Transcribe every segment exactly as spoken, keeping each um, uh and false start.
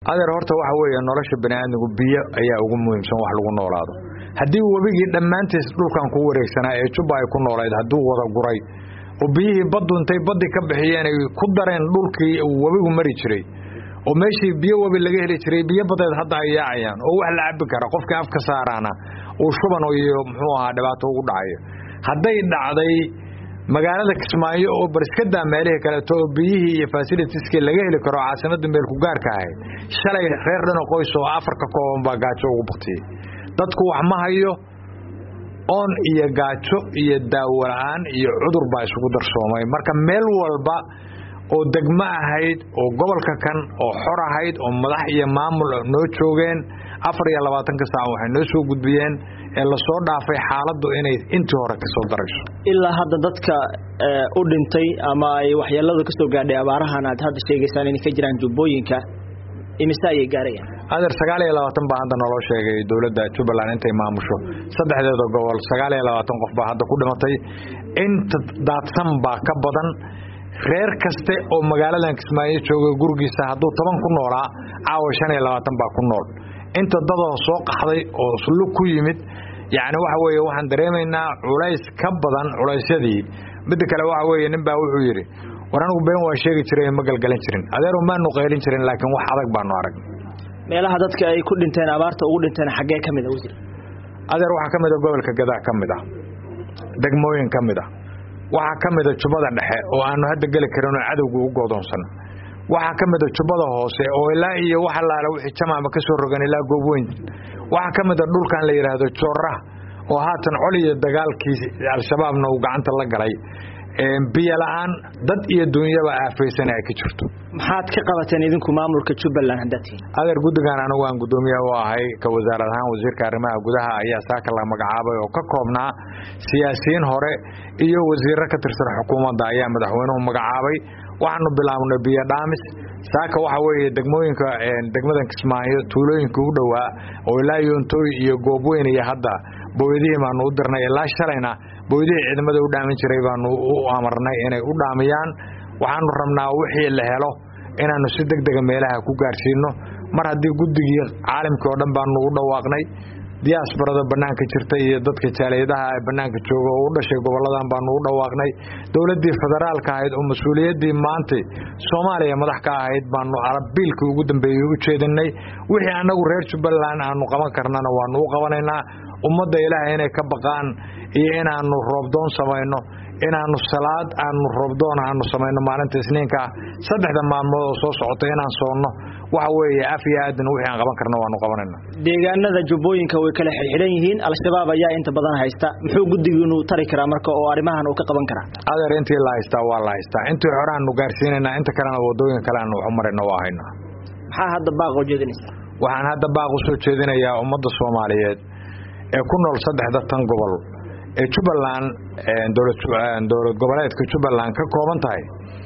adeer horta waxa weeye nolosha bani'aadmigu biyo ayaa ugu muhiimsan wax lagu noolaado haddii wabigii dhammaantiis dhulkan ku wareegsanaa ee Jubba ay ku noolayd hadduu wada guray oo biyihii baddu intay baddi ka bixiyeen ay ku dareen dhulkii wabigu mari jiray oo meeshii biyo wabi laga heli jiray biyo badeed hadda ay yaacayaan oo wax la cabbi kara qofkii afka saarana oo shuban iyo muxuu ahaa dhibaato ugu dhacayo hadday dhacday magaalada Kismaayo oo bariskada meelaha kale to biyihii iyo facilitieska laga heli karo caasimada meel ku gaarka ah shalay reer dhan qoys oo Afrika kooban baa gaajo ugu baqtay dadku wax ma hayo on iyo gaajo iyo daawo la'aan iyo cudur baa isugu darsoomay marka meel walba oo degmo ahayd oo gobolka kan oo xor ahayd oo madax iyo maamul noo joogeen afar iyo labaatan ka saac waxay noo soo gudbiyeen ee la soo dhaafay xaaladdu inay intii hore ka soo darayso ilaa hadda dadka u dhintay ama ay waxyeelada ka soo gaadhay abaarahan aad hadda sheegaysaan in ka jiraan jubbooyinka imisa ay gaarayaan adeer sagaal iyo labaatan baa hadda naloo sheegay dawladda Jubbaland intay maamusho saddexdeeda gobol sagaal iyo labaatan qof baa hadda ku dhimatay inta daadsan baa ka badan reer kaste oo magaaladan Kismaayo jooga gurigiisa hadduu toban ku noolaa caawa shan iyo labaatan baa ku nool inta dadoo soo qaxday oo sullu ku yimid yaani waxa weeye waxaan dareemaynaa culays ka badan culaysadii mid kale waxa weeye nin baa wuxuu yiri waranigu been waa sheegi jiray ma galgalan jirin adeero ma nuqeelin jirin laakiin wax adag baan arag meelaha dadka ay ku dhinteen abaarta ugu dhinteen xagee kamid ah wasiir adeer waxa kamid ah gobolka Gadaa kamid ah degmooyin kamid ah waxa kamid ah Jubbada Dhexe oo aanu hadda gali karin cadawgu u go'doonsan waxa kamid ah Jubbada Hoose oo ilaa iyo waxa laala wixii jamaama ka soo rogan ilaa gooboyn waxa kamid ah dhulkan la yiraahdo Joorra oo haatan coliyo dagaalkiisa al-shabaabna uu gacanta la galay ee biyo la'aan dad iyo dunyaba aafaysan ay ka jirto maxaad ka qabateen idinku maamulka Jubbaland haddatiin adeer gudigan anagu aan gudoomiye u ahay ka wasaaradda ahaan wasiirka arrimaha gudaha ayaa saaka la magacaabay oo ka koobnaa siyaasiyiin hore iyo wasiirro ka tirsan xukuumadda ayaa madaxweynuhu magacaabay waxaanu bilaabnay biyo dhaamis saaka waxa weeye degmooyinka degmada Kismaayo tuulooyinka u dhawaa oo ilaa Yoontoy iyo Goobweyn iyo hadda booyadii maanu u dirnay ilaa shalayna booyadii ciidamada u dhaamin jiray baanu u amarnay inay u dhaamiyaan waxaanu rabnaa wixii la helo inaanu si degdeg ah meelaha ku gaarsiino mar haddii guddigii caalamka oo dhan baanu u dhawaaqnay diasporada banaanka jirta iyo dadka jaaliyadaha ee banaanka jooga oo u dhashay goboladan baanu u dhawaaqnay dawladii federaalka ahayd oo mas'uuliyadii maanta Soomaaliya madax ka ahayd baanu arabiilka ugu dambeeyay u jeedinay wixii anagu reer Jubbaland aanu qaban karnana waanu u qabanaynaa ummadda Ilaahay inay ka baqaan iyo inaanu roobdoon sameeyno inaanu salaad aanu roobdoon aanu sameeyno maalinta Isniinka saddexda maalmood oo soo socota inaan soonno waxa weeye afiyaadan wixii aan qaban karno waanu qabanaynaa deegaanada jubbooyinka way kala xilxiran yihiin al-shabaab ayaa inta badan haysta muxuu guddigiinu tari karaa marka oo arimahan uu ka qaban karaa adeer intii la haysta waa la haysta intii xoraanu gaarsiinayna inta kalena wadooyin kale aan wax marayno waa haynaa maxaa hadda baaq u jeedinaysaa waxaan hadda baaq u soo jeedinayaa ummadda Soomaaliyeed ee ku nool saddexda tan gobol ee Jubbaland ee dawlad dawlad goboleedka Jubbaland ka kooban tahay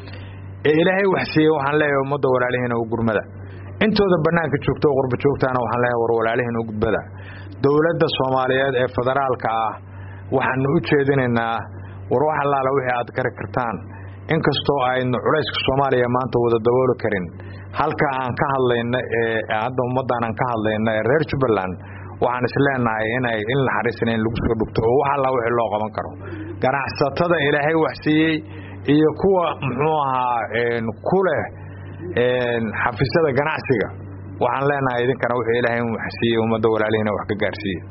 ee Ilaahay wax siiyay waxaan leeyahay ummadda walaalihiina u gurmada intooda banaanka joogto qurba joogtaana waxaan leeyahay war walaalihiina u gudbada dawladda Soomaaliyeed ee federaalka ah waxaan u jeedinaynaa war wax allaala wixii aad ka kartaan inkastoo aynu culayska Soomaaliya maanta wada dabooli karin halka aan ka hadlayna ee hadda ummaddan aan ka hadlayna ee reer Jubbaland waxaan isleenahay inay in la xariisneen lagu soo dhugto oo wax alla wixii loo qaban karo ganacsatada Ilaahay wax siiyay iyo kuwa muxuu ahaa een kule een xafiisyada ganacsiga waxaan leenahay idinkana wixii Ilaahay wax siiyay ummadda walaalihiina wax ka gaarsiiyay